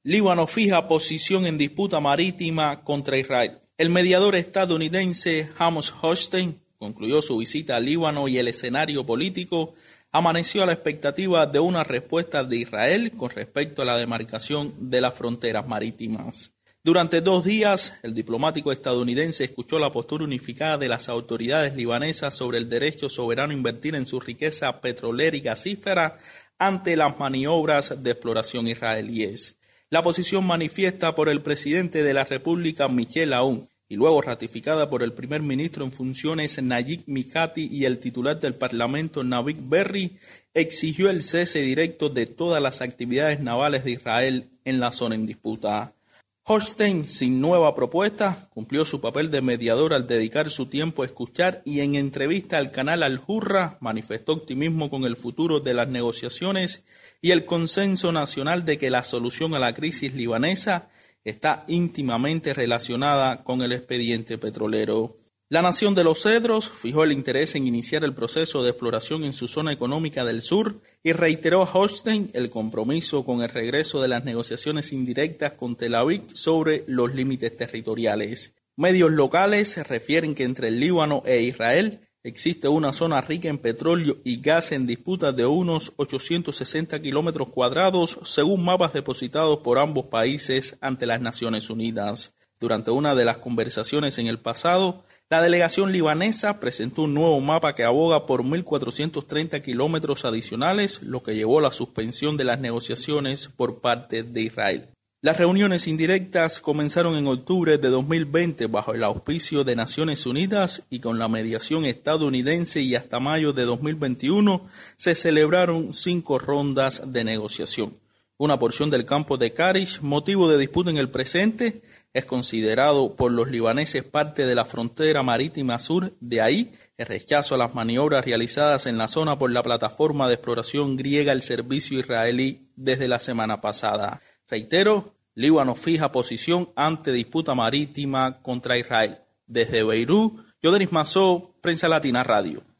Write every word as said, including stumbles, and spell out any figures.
Líbano fija posición en disputa marítima contra Israel. El mediador estadounidense Amos Hochstein concluyó su visita a Líbano y el escenario político amaneció a la expectativa de una respuesta de Israel con respecto a la demarcación de las fronteras marítimas. Durante dos días, el diplomático estadounidense escuchó la postura unificada de las autoridades libanesas sobre el derecho soberano a invertir en su riqueza petrolera y gasífera ante las maniobras de exploración israelíes. La posición manifiesta por el presidente de la República, Michel Aoun, y luego ratificada por el primer ministro en funciones, Nayib Mikati, y el titular del Parlamento, Navid Berri, exigió el cese directo de todas las actividades navales de Israel en la zona en disputa. Hochstein, sin nueva propuesta, cumplió su papel de mediador al dedicar su tiempo a escuchar y en entrevista al canal Al Hurra manifestó optimismo con el futuro de las negociaciones y el consenso nacional de que la solución a la crisis libanesa está íntimamente relacionada con el expediente petrolero. La Nación de los Cedros fijó el interés en iniciar el proceso de exploración en su zona económica del sur y reiteró a Hochstein el compromiso con el regreso de las negociaciones indirectas con Tel Aviv sobre los límites territoriales. Medios locales refieren que entre el Líbano e Israel existe una zona rica en petróleo y gas en disputa de unos ochocientos sesenta kilómetros cuadrados, según mapas depositados por ambos países ante las Naciones Unidas. Durante una de las conversaciones en el pasado, la delegación libanesa presentó un nuevo mapa que aboga por mil cuatrocientos treinta kilómetros adicionales, lo que llevó a la suspensión de las negociaciones por parte de Israel. Las reuniones indirectas comenzaron en octubre de dos mil veinte bajo el auspicio de Naciones Unidas y con la mediación estadounidense, y hasta mayo de dos mil veintiuno se celebraron cinco rondas de negociación. Una porción del campo de Karish, motivo de disputa en el presente, es considerado por los libaneses parte de la frontera marítima sur. De ahí el rechazo a las maniobras realizadas en la zona por la plataforma de exploración griega El Servicio Israelí desde la semana pasada. Reitero, Líbano fija posición ante disputa marítima contra Israel. Desde Beirut, Yoderis Mazó, Prensa Latina Radio.